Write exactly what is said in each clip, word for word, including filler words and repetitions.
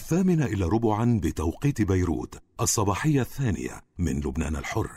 الثامنة إلى ربعا بتوقيت بيروت، الصباحية الثانية من لبنان الحر.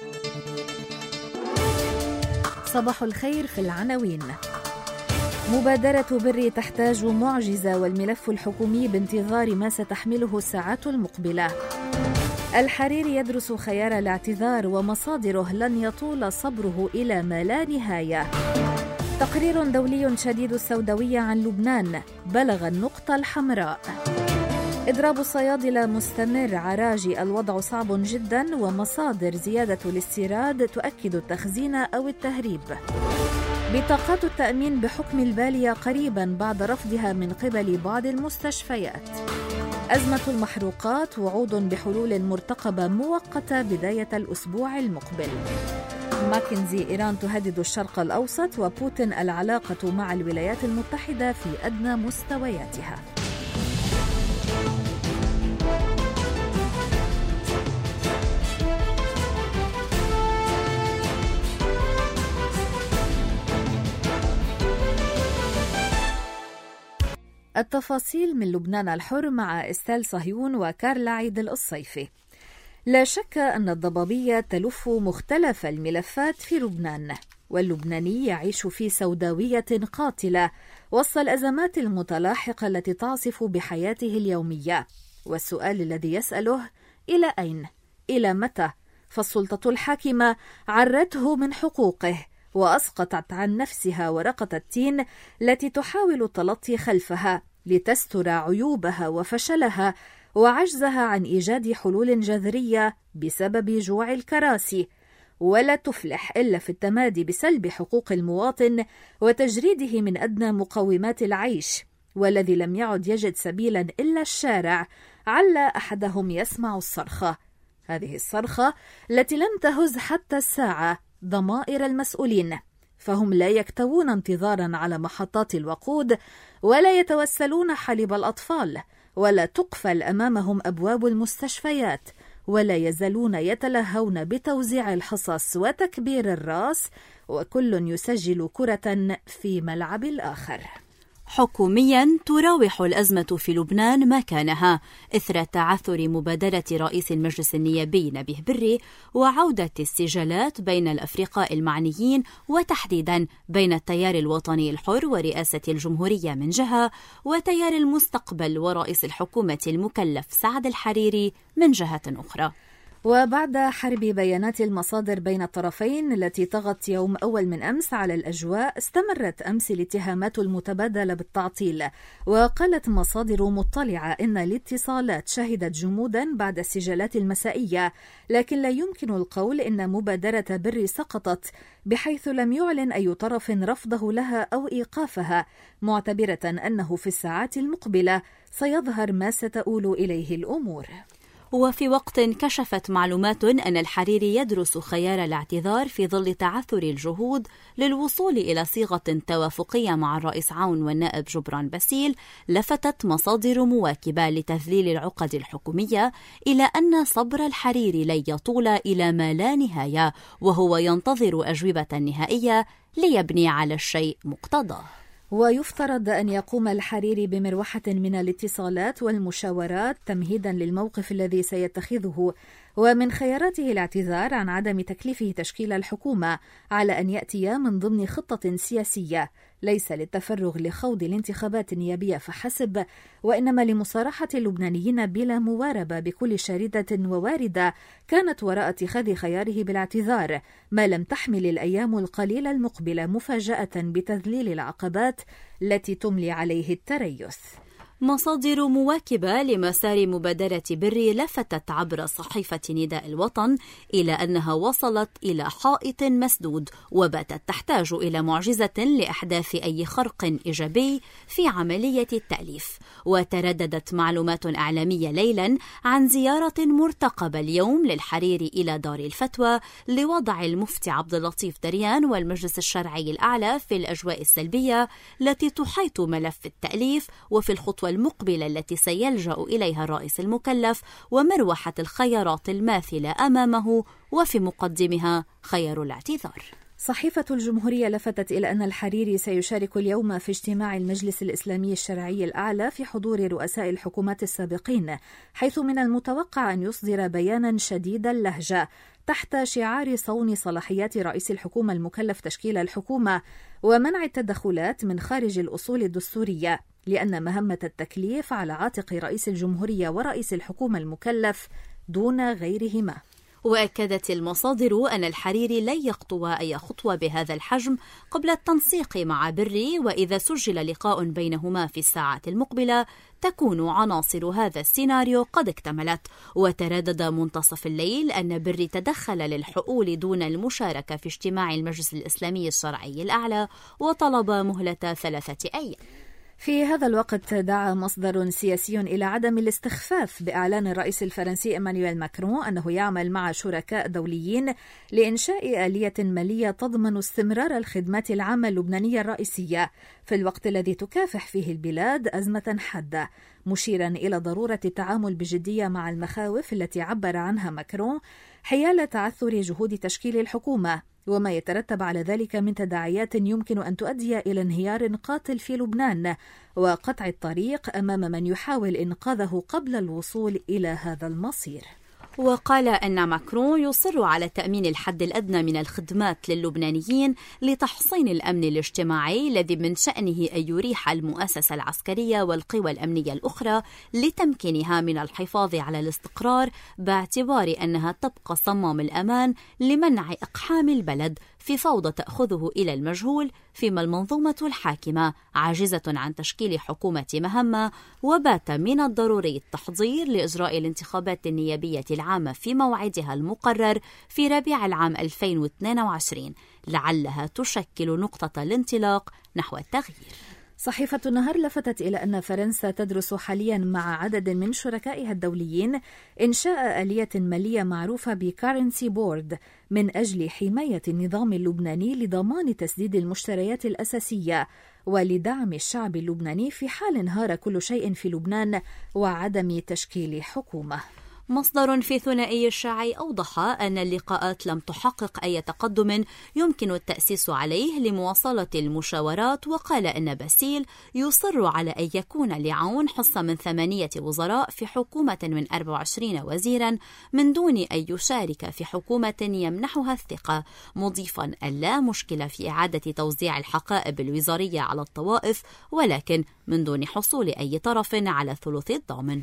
صباح الخير في العناوين. مبادرة بري تحتاج معجزة والملف الحكومي بانتظار ما ستحمله الساعات المقبلة. الحريري يدرس خيار الاعتذار ومصادره لن يطول صبره إلى ما لا نهاية. تقرير دولي شديد السوداوية عن لبنان بلغ النقطة الحمراء. إضراب الصيادلة مستمر، عراجي الوضع صعب جدا ومصادر زيادة الاستيراد تؤكد التخزين أو التهريب. بطاقات التأمين بحكم البالية قريبا بعد رفضها من قبل بعض المستشفيات. أزمة المحروقات، وعود بحلول مرتقبة مؤقتة بداية الأسبوع المقبل. ماكنزي، إيران تهدد الشرق الأوسط وبوتين العلاقة مع الولايات المتحدة في أدنى مستوياتها. التفاصيل من لبنان الحر مع إستال صهيون وكارلا عيد الصيفي. لا شك أن الضبابية تلف مختلف الملفات في لبنان، واللبناني يعيش في سوداوية قاتلة وسط الأزمات المتلاحقة التي تعصف بحياته اليومية. والسؤال الذي يسأله: إلى أين؟ إلى متى؟ فالسلطة الحاكمة عرته من حقوقه وأسقطت عن نفسها ورقة التين التي تحاول التلطي خلفها لتستر عيوبها وفشلها وعجزها عن إيجاد حلول جذرية بسبب جوع الكراسي، ولا تفلح إلا في التمادي بسلب حقوق المواطن وتجريده من أدنى مقومات العيش، والذي لم يعد يجد سبيلا إلا الشارع عل أحدهم يسمع الصرخة، هذه الصرخة التي لم تهز حتى الساعة ضمائر المسؤولين، فهم لا يكتوون انتظارا على محطات الوقود ولا يتوسلون حليب الأطفال، ولا تقفل أمامهم أبواب المستشفيات، ولا يزالون يتلهون بتوزيع الحصص وتكبير الرأس، وكل يسجل كرة في ملعب الآخر. حكوميا تراوح الأزمة في لبنان مكانها إثر تعثر مبادرة رئيس المجلس النيابي نبيه بري وعودة السجالات بين الأفرقاء المعنيين، وتحديدا بين التيار الوطني الحر ورئاسة الجمهورية من جهة، وتيار المستقبل ورئيس الحكومة المكلف سعد الحريري من جهة أخرى. وبعد حرب بيانات المصادر بين الطرفين التي طغت يوم أول من أمس على الأجواء، استمرت أمس الاتهامات المتبادلة بالتعطيل. وقالت مصادر مطلعة إن الاتصالات شهدت جمودا بعد السجالات المسائية، لكن لا يمكن القول إن مبادرة بري سقطت، بحيث لم يعلن أي طرف رفضه لها أو إيقافها، معتبرة أنه في الساعات المقبلة سيظهر ما ستؤول إليه الأمور. وفي وقت كشفت معلومات أن الحريري يدرس خيار الاعتذار في ظل تعثر الجهود للوصول إلى صيغة توافقية مع الرئيس عون والنائب جبران باسيل، لفتت مصادر مواكبة لتذليل العقد الحكومية إلى أن صبر الحريري لن يطول إلى ما لا نهاية، وهو ينتظر أجوبة نهائية ليبني على الشيء مقتضاه. ويفترض أن يقوم الحريري بمروحة من الاتصالات والمشاورات تمهيدا للموقف الذي سيتخذه، ومن خياراته الاعتذار عن عدم تكليفه تشكيل الحكومة، على أن يأتي من ضمن خطة سياسية ليس للتفرغ لخوض الانتخابات النيابية فحسب، وإنما لمصارحة اللبنانيين بلا مواربة بكل شاردة وواردة كانت وراء اتخاذ خياره بالاعتذار، ما لم تحمل الأيام القليلة المقبلة مفاجأة بتذليل العقبات التي تملي عليه التريث. مصادر مواكبة لمسار مبادرة بري لفتت عبر صحيفة نداء الوطن إلى أنها وصلت إلى حائط مسدود، وباتت تحتاج إلى معجزة لإحداث أي خرق إيجابي في عملية التأليف. وترددت معلومات إعلامية ليلا عن زيارة مرتقبة اليوم للحريري إلى دار الفتوى لوضع المفتي عبد اللطيف دريان والمجلس الشرعي الأعلى في الأجواء السلبية التي تحيط ملف التأليف، وفي الخطوة المقبلة التي سيلجأ إليها الرئيس المكلف، ومروحة الخيارات الماثلة أمامه، وفي مقدمها خيار الاعتذار. صحيفة الجمهورية لفتت إلى أن الحريري سيشارك اليوم في اجتماع المجلس الإسلامي الشرعي الأعلى في حضور رؤساء الحكومات السابقين، حيث من المتوقع أن يصدر بيانا شديد اللهجة تحت شعار صون صلاحيات رئيس الحكومة المكلف تشكيل الحكومة ومنع التدخلات من خارج الأصول الدستورية، لأن مهمة التكليف على عاتق رئيس الجمهورية ورئيس الحكومة المكلف دون غيرهما. وأكدت المصادر أن الحريري لن يخطو أي خطوة بهذا الحجم قبل التنسيق مع بري، وإذا سجل لقاء بينهما في الساعات المقبلة تكون عناصر هذا السيناريو قد اكتملت. وتردد منتصف الليل أن بري تدخل للحقول دون المشاركة في اجتماع المجلس الإسلامي الشرعي الأعلى وطلب مهلة ثلاثة أيام. في هذا الوقت دعا مصدر سياسي إلى عدم الاستخفاف بإعلان الرئيس الفرنسي إيمانويل ماكرون أنه يعمل مع شركاء دوليين لإنشاء آلية مالية تضمن استمرار الخدمات العامة اللبنانية الرئيسية في الوقت الذي تكافح فيه البلاد أزمة حادة، مشيرا إلى ضرورة التعامل بجدية مع المخاوف التي عبر عنها ماكرون حيال تعثر جهود تشكيل الحكومة وما يترتب على ذلك من تداعيات يمكن أن تؤدي إلى انهيار قاتل في لبنان وقطع الطريق أمام من يحاول إنقاذه قبل الوصول إلى هذا المصير. وقال أن ماكرون يصر على تأمين الحد الأدنى من الخدمات للبنانيين لتحصين الأمن الاجتماعي الذي من شأنه أن يريح المؤسسة العسكرية والقوى الأمنية الأخرى لتمكينها من الحفاظ على الاستقرار، باعتبار أنها تبقى صمام الأمان لمنع إقحام البلد في فوضى تأخذه إلى المجهول، فيما المنظومة الحاكمة عاجزة عن تشكيل حكومة مهمة، وبات من الضروري التحضير لإجراء الانتخابات النيابية العامة في موعدها المقرر في ربيع العام ألفين واثنين وعشرين لعلها تشكل نقطة الانطلاق نحو التغيير. صحيفة النهار لفتت إلى أن فرنسا تدرس حاليا مع عدد من شركائها الدوليين إنشاء آلية مالية معروفة بكارنسي بورد من أجل حماية النظام اللبناني لضمان تسديد المشتريات الأساسية ولدعم الشعب اللبناني في حال انهار كل شيء في لبنان وعدم تشكيل حكومة. مصدر في ثنائي الشاعي أوضح أن اللقاءات لم تحقق أي تقدم يمكن التأسيس عليه لمواصلة المشاورات، وقال أن باسيل يصر على أن يكون لعون حصة من ثمانية وزراء في حكومة من أربع وعشرين وزيرا من دون أن يشارك في حكومة يمنحها الثقة، مضيفا أن لا مشكلة في إعادة توزيع الحقائب الوزارية على الطوائف، ولكن من دون حصول أي طرف على الثلث الضامن.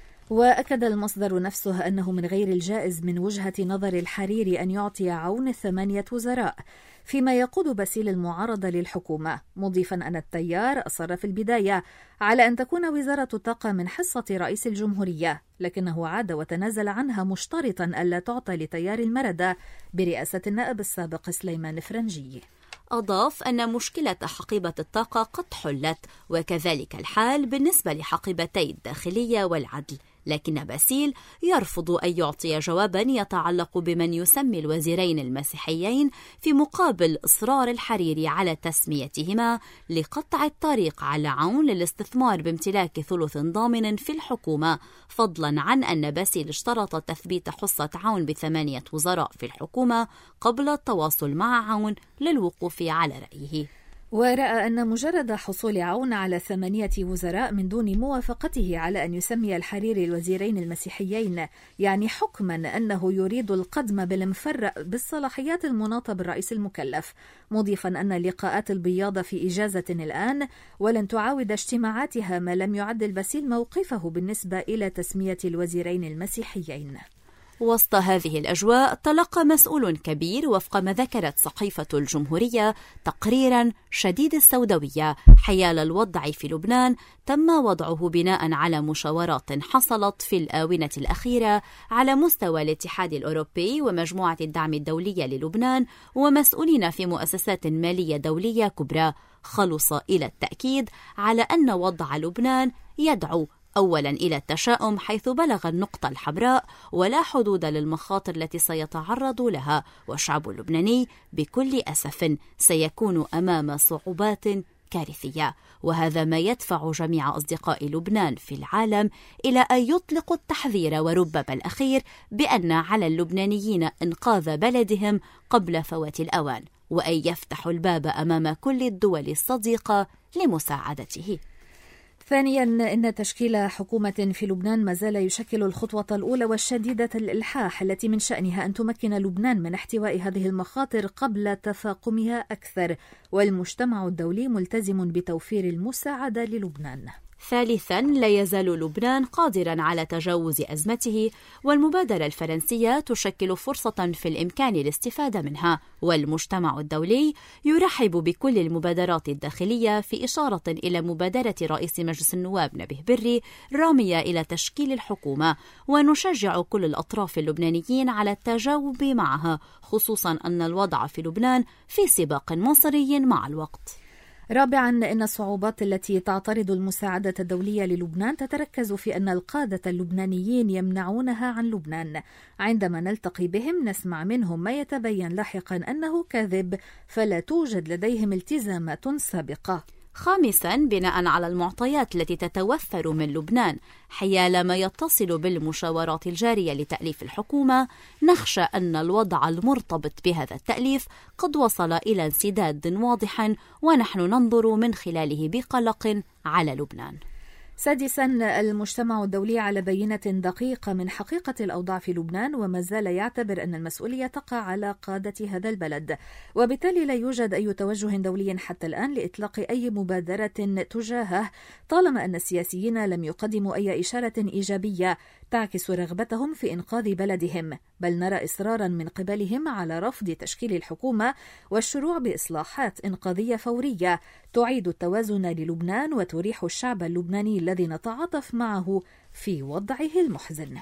وأكد المصدر نفسه أنه من غير الجائز من وجهة نظر الحريري أن يعطي عون ثمانية وزراء، فيما يقود باسيل المعارضة للحكومة، مضيفا أن التيار أصر في البداية على أن تكون وزارة الطاقة من حصة رئيس الجمهورية، لكنه عاد وتنازل عنها مشترطا ألا تعطى لتيار المردة برئاسة النائب السابق سليمان فرنجي. أضاف أن مشكلة حقيبة الطاقة قد حلت، وكذلك الحال بالنسبة لحقيبتي الداخلية والعدل، لكن باسيل يرفض أن يعطي جوابا يتعلق بمن يسمي الوزيرين المسيحيين، في مقابل إصرار الحريري على تسميتهما لقطع الطريق على عون للاستثمار بامتلاك ثلث ضامن في الحكومة، فضلا عن أن باسيل اشترط تثبيت حصة عون بثمانية وزراء في الحكومة قبل التواصل مع عون للوقوف على رأيه. ورأى أن مجرد حصول عون على ثمانية وزراء من دون موافقته على أن يسمي الحريري الوزيرين المسيحيين يعني حكما أنه يريد القدم بالمفرق بالصلاحيات المناطة بالرئيس المكلف، مضيفا أن لقاءات البياض في إجازة الآن ولن تعاود اجتماعاتها ما لم يعدل باسيل موقفه بالنسبة إلى تسمية الوزيرين المسيحيين. وسط هذه الأجواء تلقى مسؤول كبير وفق ما ذكرت صحيفة الجمهورية تقريرا شديد السوداوية حيال الوضع في لبنان تم وضعه بناء على مشاورات حصلت في الآونة الأخيرة على مستوى الاتحاد الأوروبي ومجموعة الدعم الدولية للبنان ومسؤولين في مؤسسات مالية دولية كبرى، خلص إلى التأكيد على أن وضع لبنان يدعو أولا إلى التشاؤم حيث بلغ النقطة الحمراء ولا حدود للمخاطر التي سيتعرض لها، والشعب اللبناني بكل أسف سيكون أمام صعوبات كارثية، وهذا ما يدفع جميع أصدقاء لبنان في العالم إلى أن يطلقوا التحذير وربما الأخير بأن على اللبنانيين إنقاذ بلدهم قبل فوات الأوان. وأن يفتح الباب أمام كل الدول الصديقة لمساعدته. ثانياً، إن تشكيل حكومة في لبنان ما زال يشكل الخطوة الأولى والشديدة الإلحاح التي من شأنها أن تمكن لبنان من احتواء هذه المخاطر قبل تفاقمها أكثر، والمجتمع الدولي ملتزم بتوفير المساعدة للبنان. ثالثاً، لا يزال لبنان قادراً على تجاوز أزمته، والمبادرة الفرنسية تشكل فرصة في الإمكان الاستفادة منها، والمجتمع الدولي يرحب بكل المبادرات الداخلية، في إشارة إلى مبادرة رئيس مجلس النواب نبيه بري رامية إلى تشكيل الحكومة، ونشجع كل الأطراف اللبنانيين على التجاوب معها، خصوصاً أن الوضع في لبنان في سباق مصيري مع الوقت. رابعاً، إن الصعوبات التي تعترض المساعدة الدولية للبنان تتركز في أن القادة اللبنانيين يمنعونها عن لبنان. عندما نلتقي بهم نسمع منهم ما يتبين لاحقاً أنه كاذب، فلا توجد لديهم التزامات سابقة. خامساً، بناء على المعطيات التي تتوفر من لبنان حيال ما يتصل بالمشاورات الجارية لتأليف الحكومة، نخشى أن الوضع المرتبط بهذا التأليف قد وصل إلى انسداد واضح، ونحن ننظر من خلاله بقلق على لبنان. سادساً، المجتمع الدولي على بينة دقيقة من حقيقة الأوضاع في لبنان، وما زال يعتبر أن المسؤولية تقع على قادة هذا البلد، وبالتالي لا يوجد أي توجه دولي حتى الآن لإطلاق أي مبادرة تجاهه، طالما أن السياسيين لم يقدموا أي إشارة إيجابية تعكس رغبتهم في إنقاذ بلدهم، بل نرى إصرارا من قبلهم على رفض تشكيل الحكومة والشروع بإصلاحات إنقاذية فورية تعيد التوازن للبنان وتريح الشعب اللبناني الذي نتعاطف معه في وضعه المحزن.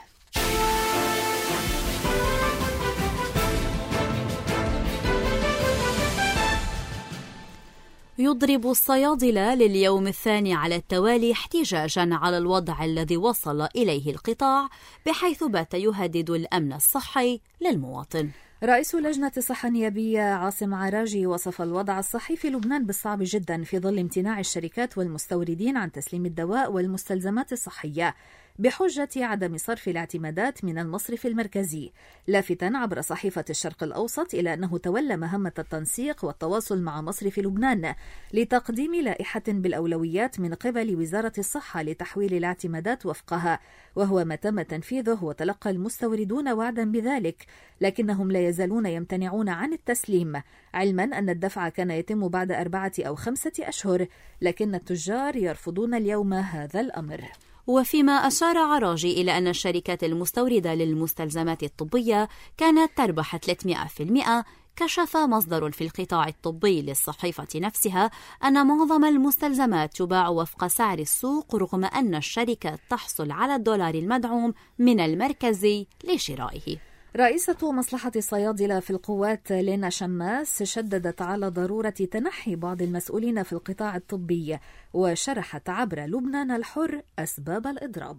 يضرب الصيادلة لليوم الثاني على التوالي احتجاجا على الوضع الذي وصل إليه القطاع، بحيث بات يهدد الأمن الصحي للمواطن. رئيس لجنة الصحة النيابية عاصم عراجي وصف الوضع الصحي في لبنان بالصعب جدا في ظل امتناع الشركات والمستوردين عن تسليم الدواء والمستلزمات الصحية بحجة عدم صرف الاعتمادات من المصرف المركزي، لافتا عبر صحيفة الشرق الأوسط إلى أنه تولى مهمة التنسيق والتواصل مع مصرف لبنان لتقديم لائحة بالأولويات من قبل وزارة الصحة لتحويل الاعتمادات وفقها، وهو ما تم تنفيذه وتلقى المستوردون وعدا بذلك، لكنهم لا يزالون يمتنعون عن التسليم، علما أن الدفع كان يتم بعد أربعة أو خمسة أشهر، لكن التجار يرفضون اليوم هذا الأمر. وفيما أشار عراجي إلى أن الشركات المستوردة للمستلزمات الطبية كانت تربح ثلاثمئة بالمئة، كشف مصدر في القطاع الطبي للصحيفة نفسها أن معظم المستلزمات تباع وفق سعر السوق، رغم أن الشركة تحصل على الدولار المدعوم من المركزي لشرائه. رئيسة مصلحة الصيادلة في القوات لينا شماس شددت على ضرورة تنحي بعض المسؤولين في القطاع الطبي، وشرحت عبر لبنان الحر أسباب الإضراب.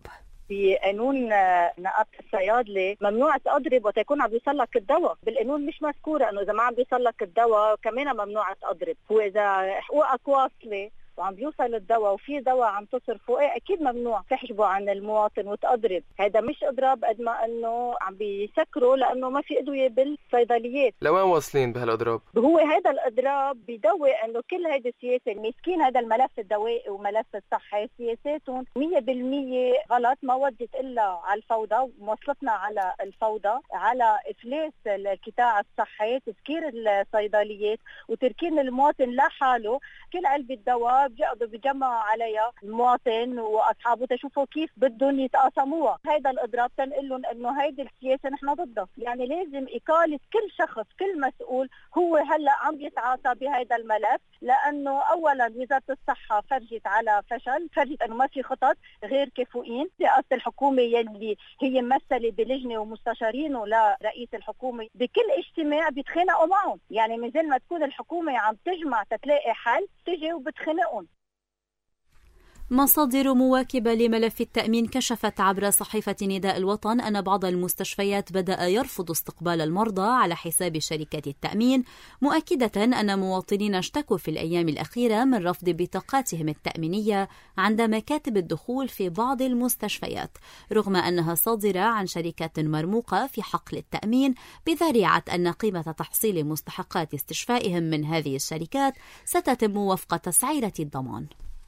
بقانون نقابة الصيادلة ممنوع تضرب وتكون عم بيوصلك الدواء، بالقانون مش مذكورة انه اذا ما عم بيوصلك الدواء كمان ممنوع تضرب، واذا حقوقك واصلة وعم بيوصل الدواء وفي دواء عم تصرفه ايه اكيد ممنوع تحجبه عن المواطن وتضرب. هذا مش اضراب قد ما انه عم بيسكروا لانه ما في ادويه بالصيدليات. لوين واصلين بهالاضراب؟ هو هذا الاضراب بيدوي انه كل هيدي السياسه المسكين، هذا الملف الدوائي وملف الصحه سياساتهم مية بالمية غلط، ما ودت الا على الفوضى وموصلتنا على الفوضى، على افلاس القطاع الصحي، تسكير الصيدليات وتركين المواطن لحاله. كل علبه دواء بيقعدوا بيجمعوا عليها المواطن واصحابه تشوفوا كيف بدهم يتقاسموها. هذا الاضراب تنقل لهم انه هيدي السياسه نحن ضدها، يعني لازم اقاله كل شخص كل مسؤول هو هلا عم يتعاطى بهذا الملف، لانه اولا وزاره الصحه فرجت على فشل، فرجت انه ما في خطط غير كفؤين. رئاسه الحكومه يلي هي ممثله بلجنه ومستشارينه لرئيس الحكومه بكل اجتماع بيتخانقوا معهم، يعني من زين ما تكون الحكومه عم تجمع تتلاقي حل تجي وبتخانقهم. مصادر مواكبة لملف التأمين كشفت عبر صحيفة نداء الوطن أن بعض المستشفيات بدأ يرفض استقبال المرضى على حساب شركات التأمين، مؤكدة أن مواطنين اشتكوا في الأيام الأخيرة من رفض بطاقاتهم التأمينية عند مكاتب الدخول في بعض المستشفيات، رغم أنها صادرة عن شركات مرموقة في حقل التأمين بذريعة أن قيمة تحصيل مستحقات استشفائهم من هذه الشركات ستتم وفق تسعيرة الضمان.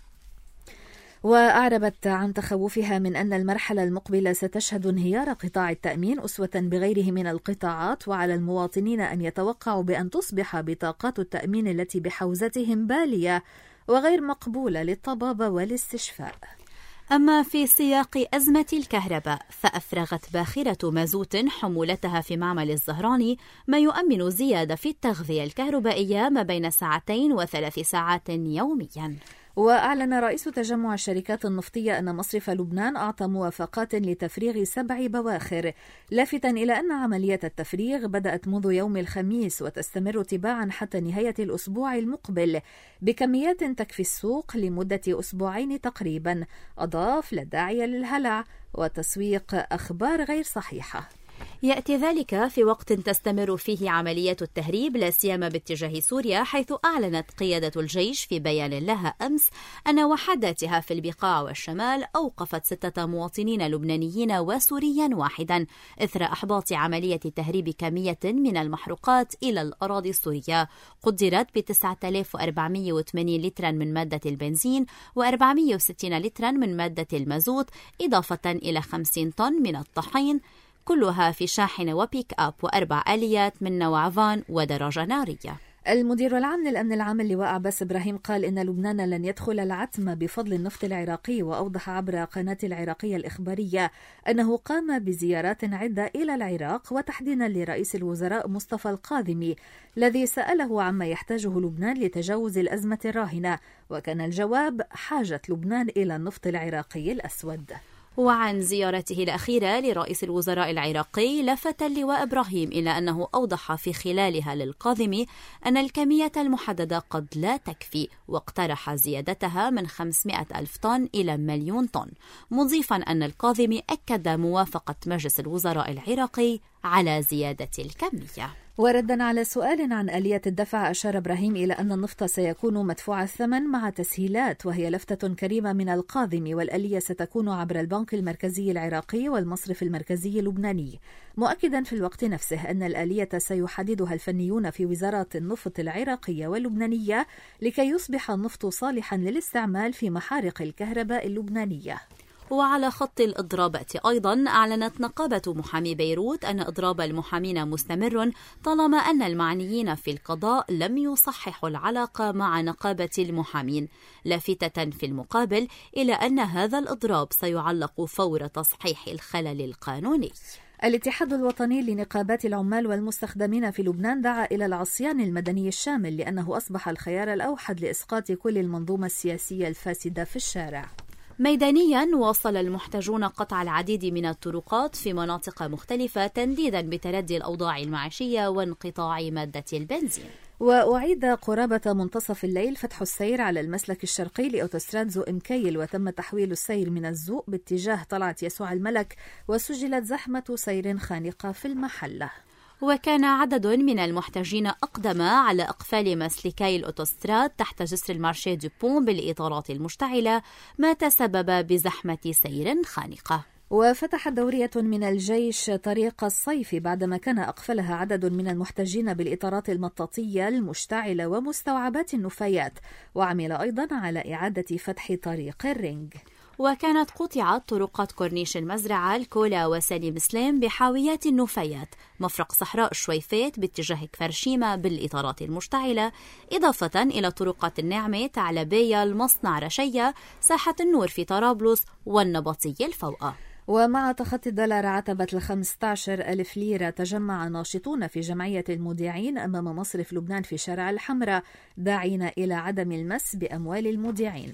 وأعربت عن تخوفها من أن المرحلة المقبلة ستشهد انهيار قطاع التأمين أسوة بغيره من القطاعات، وعلى المواطنين أن يتوقعوا بأن تصبح بطاقات التأمين التي بحوزتهم بالية وغير مقبولة للطبابة والاستشفاء. أما في سياق أزمة الكهرباء، فأفرغت باخرة مازوت حمولتها في معمل الزهراني، ما يؤمن زيادة في التغذية الكهربائية ما بين ساعتين وثلاث ساعات يومياً. وأعلن رئيس تجمع الشركات النفطية أن مصرف لبنان أعطى موافقات لتفريغ سبع بواخر، لافتاً إلى أن عملية التفريغ بدأت منذ يوم الخميس وتستمر تباعاً حتى نهاية الأسبوع المقبل بكميات تكفي السوق لمدة أسبوعين تقريباً. أضاف: لا داعي للهلع وتسويق أخبار غير صحيحة. يأتي ذلك في وقت تستمر فيه عمليات التهريب لا سيما باتجاه سوريا، حيث أعلنت قيادة الجيش في بيان لها أمس أن وحداتها في البقاع والشمال أوقفت ستة مواطنين لبنانيين وسوريا واحدا إثر إحباط عملية تهريب كمية من المحروقات إلى الأراضي السورية قدرت ب تسعة آلاف وأربعمائة وثمانين لترا من مادة البنزين وأربعمائة وستين لترا من مادة المازوت، إضافة إلى خمسين طن من الطحين، كلها في شاحنة وبيك أب وأربع آليات من نوع فان ودراجة نارية. المدير العام للأمن العام اللواء عباس إبراهيم قال إن لبنان لن يدخل العتمة بفضل النفط العراقي، وأوضح عبر قناة العراقية الإخبارية أنه قام بزيارات عدة إلى العراق، وتحديدا لرئيس الوزراء مصطفى القاذمي الذي سأله عما يحتاجه لبنان لتجاوز الأزمة الراهنة، وكان الجواب حاجة لبنان إلى النفط العراقي الأسود. وعن زيارته الأخيرة لرئيس الوزراء العراقي، لفت اللواء إبراهيم إلى أنه أوضح في خلالها للقاذمي أن الكمية المحددة قد لا تكفي، واقترح زيادتها من خمسمائة ألف طن إلى مليون طن، مضيفا أن القاذمي أكد موافقة مجلس الوزراء العراقي على زيادة الكمية. وردا على سؤال عن آلية الدفع، أشار إبراهيم إلى أن النفط سيكون مدفوع الثمن مع تسهيلات، وهي لفتة كريمة من القاذمي، والآلية ستكون عبر البنك المركزي العراقي والمصرف المركزي اللبناني، مؤكدا في الوقت نفسه أن الآلية سيحددها الفنيون في وزارات النفط العراقية واللبنانية لكي يصبح النفط صالحا للاستعمال في محارق الكهرباء اللبنانية. وعلى خط الإضرابات أيضا، أعلنت نقابة محامي بيروت أن إضراب المحامين مستمر طالما أن المعنيين في القضاء لم يصححوا العلاقة مع نقابة المحامين، لافتة في المقابل إلى أن هذا الإضراب سيعلق فور تصحيح الخلل القانوني. الاتحاد الوطني لنقابات العمال والمستخدمين في لبنان دعا إلى العصيان المدني الشامل لأنه أصبح الخيار الأوحد لإسقاط كل المنظومة السياسية الفاسدة في الشارع. ميدانيا، واصل المحتجون قطع العديد من الطرقات في مناطق مختلفة تنديدا بتردي الأوضاع المعيشية وانقطاع مادة البنزين. وأعيد قرابة منتصف الليل فتح السير على المسلك الشرقي لأوتوستراد زوق مكيل، وتم تحويل السير من الزوق باتجاه طلعة يسوع الملك، وسجلت زحمة سير خانقة في المحلة. وكان عدد من المحتجين أقدم على إقفال مسلكي الأوتوستراد تحت جسر المارشي دو بون بالإطارات المشتعلة، ما تسبب بزحمة سير خانقة. وفتح دورية من الجيش طريق الصيف بعدما كان أقفلها عدد من المحتجين بالإطارات المطاطية المشتعلة ومستوعبات النفايات، وعمل أيضا على إعادة فتح طريق الرينج. وكانت قطعت طرقات كورنيش المزرعة، الكولا وسالم سليم بحاويات النفايات، مفرق صحراء الشويفات باتجاه كفرشيمة بالإطارات المشتعلة، إضافة إلى طرقات النعمة، تعلبية، المصنع، رشية، ساحة النور في طرابلس والنبطية الفوقة. ومع تخطي الدولار عتبة الخمسة عشر ألف ليرة، تجمع ناشطون في جمعية المودعين أمام مصرف لبنان في شارع الحمراء داعين إلى عدم المس بأموال المودعين.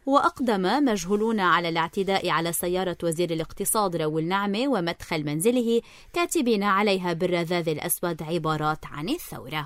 وأقدم مجهولون على الاعتداء على سيارة وزير الاقتصاد راول نعمة ومدخل منزله، كاتبين عليها بالرذاذ الأسود عبارات عن الثورة.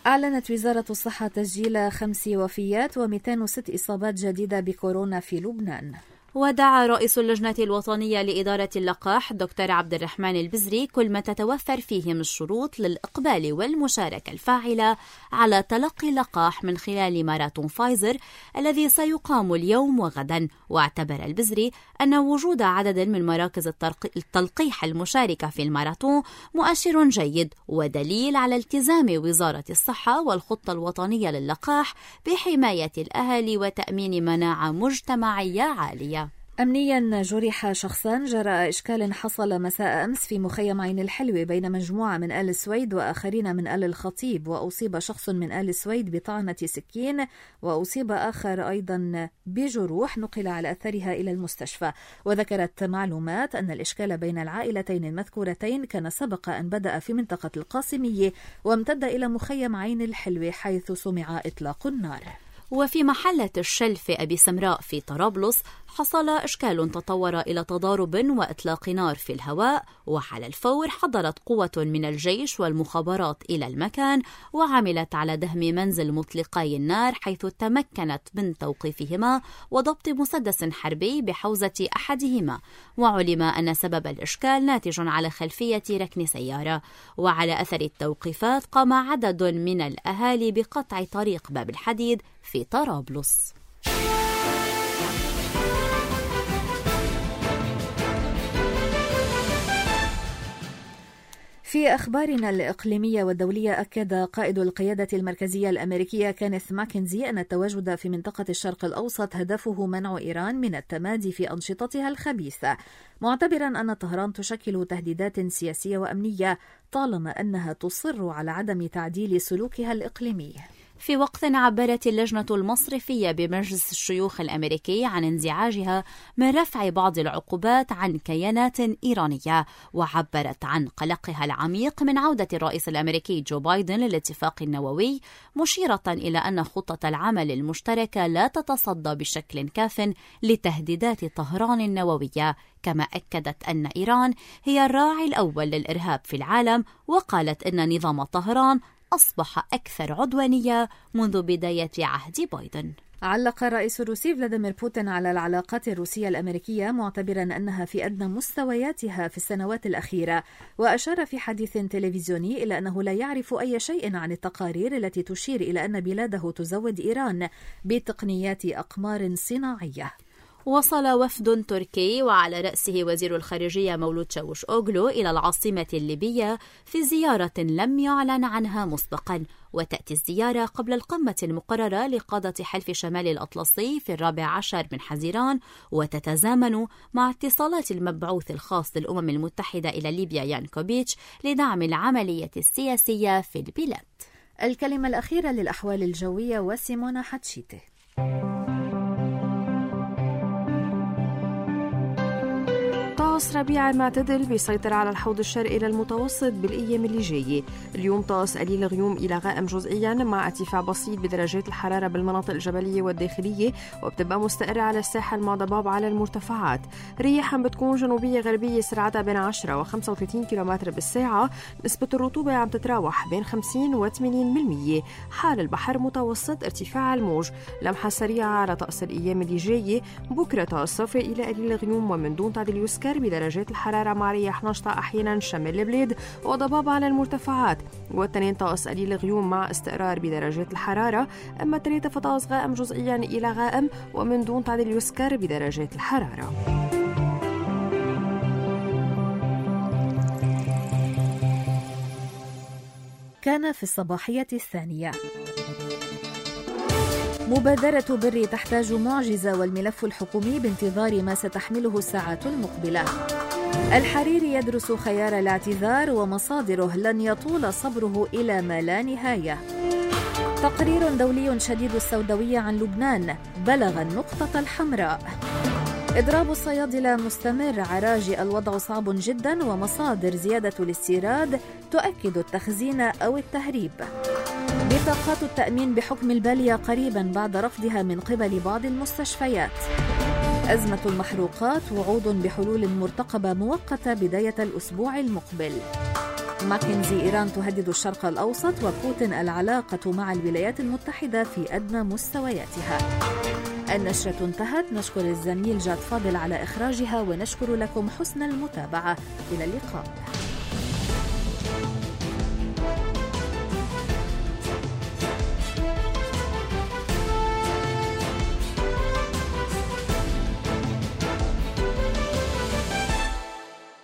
أعلنت وزارة الصحة تسجيل خمس وفيات ومئتين وستة إصابات جديدة بكورونا في لبنان. ودعا رئيس اللجنة الوطنية لإدارة اللقاح دكتور عبد الرحمن البزري كل ما تتوفر فيه من الشروط للإقبال والمشاركة الفاعلة على تلقي اللقاح من خلال ماراثون فايزر الذي سيقام اليوم وغدا. واعتبر البزري أن وجود عدد من مراكز التلقيح المشاركة في الماراثون مؤشر جيد ودليل على التزام وزارة الصحة والخطة الوطنية للقاح بحماية الأهالي وتأمين مناعة مجتمعية عالية. أمنيا جرح شخصان جراء إشكال حصل مساء أمس في مخيم عين الحلوة بين مجموعة من آل السويد وآخرين من آل الخطيب، وأصيب شخص من آل السويد بطعنة سكين وأصيب آخر أيضا بجروح نقل على أثرها إلى المستشفى. وذكرت معلومات أن الإشكال بين العائلتين المذكورتين كان سبق أن بدأ في منطقة القاسمية وامتد إلى مخيم عين الحلوة حيث سمع إطلاق النار. وفي محلة الشلف أبي سمراء في طرابلس حصل إشكال تطور إلى تضارب وإطلاق نار في الهواء، وعلى الفور حضرت قوة من الجيش والمخابرات إلى المكان وعملت على دهم منزل مطلقي النار، حيث تمكنت من توقيفهما وضبط مسدس حربي بحوزة أحدهما. وعلم أن سبب الإشكال ناتج على خلفية ركن سيارة. وعلى أثر التوقيفات قام عدد من الأهالي بقطع طريق باب الحديد في طرابلس. في أخبارنا الإقليمية والدولية، أكد قائد القيادة المركزية الأمريكية كينيث ماكنزي أن التواجد في منطقة الشرق الأوسط هدفه منع إيران من التمادي في أنشطتها الخبيثة، معتبرا أن طهران تشكل تهديدات سياسية وأمنية طالما أنها تصر على عدم تعديل سلوكها الإقليمي. في وقت عبرت اللجنة المصرفية بمجلس الشيوخ الأمريكي عن انزعاجها من رفع بعض العقوبات عن كيانات إيرانية، وعبرت عن قلقها العميق من عودة الرئيس الأمريكي جو بايدن للاتفاق النووي، مشيرة إلى أن خطة العمل المشتركة لا تتصدى بشكل كاف لتهديدات طهران النووية. كما أكدت أن إيران هي الراعي الأول للإرهاب في العالم، وقالت أن نظام طهران أصبح أكثر عدوانية منذ بداية عهد بايدن. علق الرئيس الروسي فلاديمير بوتين على العلاقات الروسية الأمريكية معتبرا أنها في أدنى مستوياتها في السنوات الأخيرة، وأشار في حديث تلفزيوني إلى أنه لا يعرف أي شيء عن التقارير التي تشير إلى أن بلاده تزود إيران بتقنيات أقمار صناعية. وصل وفد تركي وعلى رأسه وزير الخارجية مولود تشاوش أوغلو إلى العاصمة الليبية في زيارة لم يعلن عنها مسبقا، وتأتي الزيارة قبل القمة المقررة لقادة حلف شمال الأطلسي في الرابع عشر من حزيران، وتتزامن مع اتصالات المبعوث الخاص للأمم المتحدة إلى ليبيا يانكوفيتش لدعم العملية السياسية في البلاد. الكلمة الأخيرة للأحوال الجوية وسيمونا حتشيته. طقس ربيع معتدل بيسيطر على الحوض الشرقي للمتوسط بالأيام اللي جاية. اليوم طقس قليل غيوم إلى غائم جزئيا مع ارتفاع بسيط بدرجات الحرارة بالمناطق الجبلية والداخلية، وبتبقى مستقرة على الساحل مع ضباب على المرتفعات. رياح بتكون جنوبية غربية سرعتها بين عشرة وخمسة وثلاثين كيلومتر بالساعة. نسبة الرطوبة عم تتراوح بين خمسين وثمانين بالمية. حال البحر متوسط ارتفاع الموج. لمحة سريعة على طقس الأيام اللي جاية. بكرة طقس صافي إلى قليل غيوم ومن دون تعديل يسكر بدرجات الحرارة مع رياح نشطة أحيانا شمال البلاد وضباب على المرتفعات. والتنين طقس قليل غيوم مع استقرار بدرجات الحرارة. أما الثلاثة فطقس غائم جزئيا إلى غائم ومن دون تعديل يسكر بدرجات الحرارة. كان في الصباحية الثانية. مبادرة بري تحتاج معجزة والملف الحكومي بانتظار ما ستحمله الساعات المقبلة. الحريري يدرس خيار الاعتذار ومصادره لن يطول صبره إلى ما لا نهاية. تقرير دولي شديد السوداوية عن لبنان بلغ النقطة الحمراء. إضراب الصيادلة مستمر، عراجي الوضع صعب جدا ومصادر زيادة الاستيراد تؤكد التخزين أو التهريب. بطاقات التأمين بحكم البالية قريبا بعد رفضها من قبل بعض المستشفيات. أزمة المحروقات، وعود بحلول مرتقبة مؤقتة بداية الأسبوع المقبل. ماكنزي: إيران تهدد الشرق الأوسط، وبوتين: العلاقة مع الولايات المتحدة في أدنى مستوياتها. النشرة انتهت. نشكر الزميل جاد فاضل على إخراجها، ونشكر لكم حسن المتابعة. إلى اللقاء.